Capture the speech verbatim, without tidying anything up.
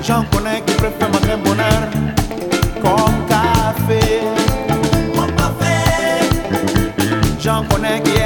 J'en connais qui préfèrent ma crème bonheur comme café. Mon café. J'en connais qui